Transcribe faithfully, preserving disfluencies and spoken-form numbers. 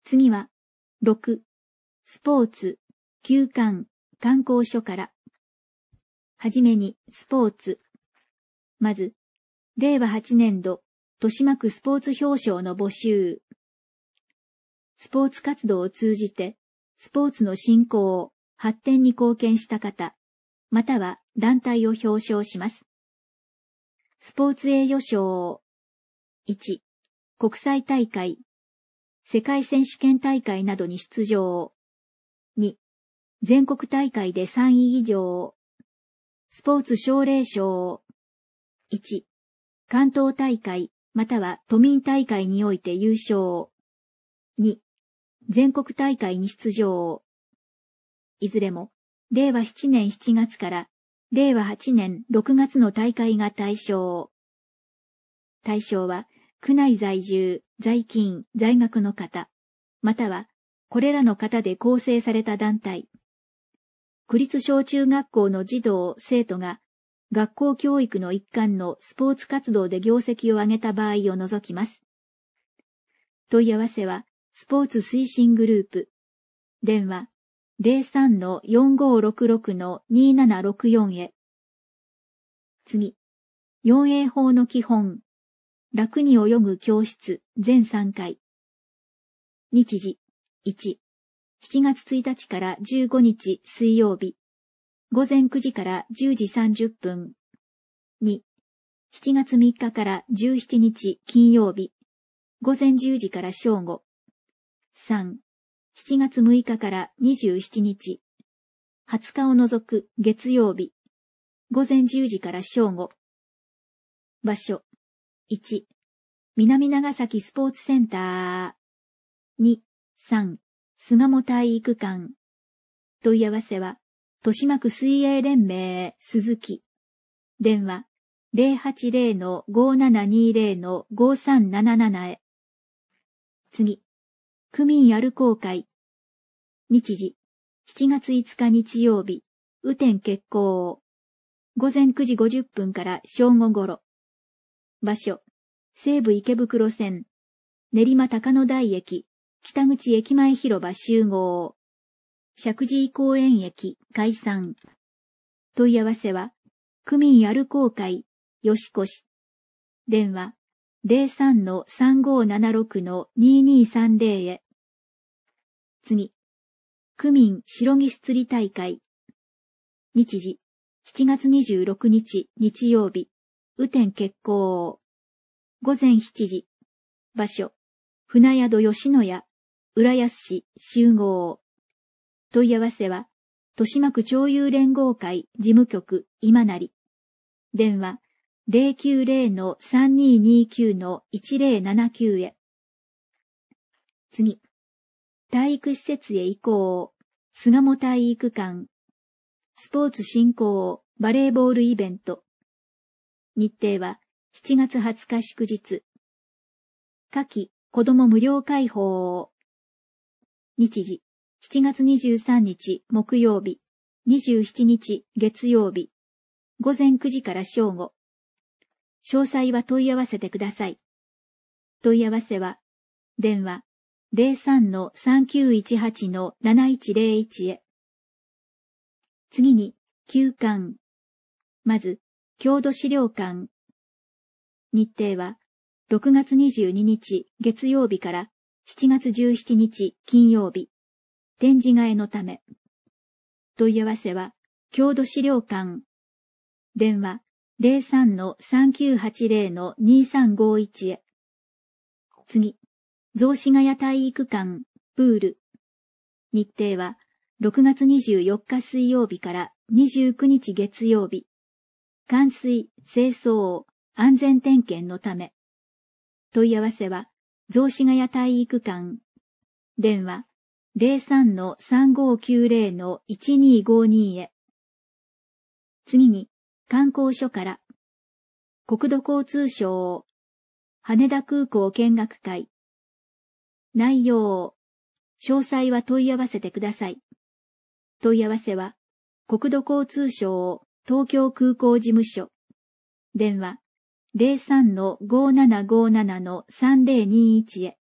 次は、ろく、スポーツ、休館、観光所から。はじめに、スポーツ。まず、れいわはちねんど、豊島区スポーツ表彰の募集。スポーツ活動を通じて、スポーツの振興、発展に貢献した方、または団体を表彰します。スポーツ栄誉賞。いち、国際大会、世界選手権大会などに出場。に、全国大会でさんい以上。スポーツ奨励賞。いち、関東大会または都民大会において優勝。に、全国大会に出場。いずれも、れいわななねんしちがつかられいわはちねんろくがつの大会が対象。対象は、区内在住、在勤、在学の方、または、これらの方で構成された団体。区立小中学校の児童、生徒が、学校教育の一環のスポーツ活動で業績を上げた場合を除きます。問い合わせは、スポーツ推進グループ。電話、ゼロさんのよんごーろくろくのにーななろくよん へ。次、よんエー法の基本。楽に泳ぐ教室、全さんかい。日時、いち、しちがつついたちからじゅうごにち水曜日。午前くじからじゅうじさんじゅっぷん。に、しちがつみっかからじゅうしちにち金曜日。午前じゅうじから正午。さん、しちがつむいかからにじゅうしちにち。はつかを除く月曜日。午前じゅうじから正午。場所。いち、南長崎スポーツセンター。に、さん、巣鴨体育館。問い合わせは、豊島区水泳連盟、鈴木。電話、ゼロはちゼロのごーななにーゼロのごーさんなななな へ。次、区民アルコ会。日時、しちがついつか日曜日、雨天決行。午前くじごじゅっぷんから正午ごろ。場所、西武池袋線、練馬高野台駅、北口駅前広場集合。石神井公園駅解散。問い合わせは、区民アルコ会、吉越。電話、ゼロさんのさんごーななろくのにーにーさんゼロ へ。次、区民白木釣り大会。日時、しちがつにじゅうろくにち日曜日、雨天決行。午前しちじ。場所、船宿吉野家、浦安市集合。問い合わせは、豊島区町友連合会事務局今成。電話、ゼロきゅうゼロのさんにーにーきゅうのいちゼロななきゅう へ。次、体育施設へ移行、巣鴨体育館。スポーツ振興、バレーボールイベント。日程はしちがつはつか祝日。夏季子ども無料開放。日時、しちがつにじゅうさんにち木曜日、にじゅうしちにち月曜日。午前くじから正午。詳細は問い合わせてください。問い合わせは、電話ゼロさんのさんきゅういちはちのなないちゼロいち へ。次に、休館。まず、郷土資料館。日程は、ろくがつにじゅうににち月曜日からしちがつじゅうしちにち金曜日。展示替えのため。問い合わせは、郷土資料館。電話、ゼロさんのさんきゅうはちゼロのにさんごいち へ。次、雑司ヶ谷体育館、プール。日程は、ろくがつにじゅうよっか水曜日からにじゅうくにち月曜日。換水、清掃、安全点検のため。問い合わせは、雑司ヶ谷体育館。電話、ゼロさんのさんごきゅうゼロのいちにごに へ。次に、観光所から。国土交通省、羽田空港見学会。内容、詳細は問い合わせてください。問い合わせは、国土交通省東京空港事務所。電話、ゼロさんのごーななごーななのさんゼロにいち へ。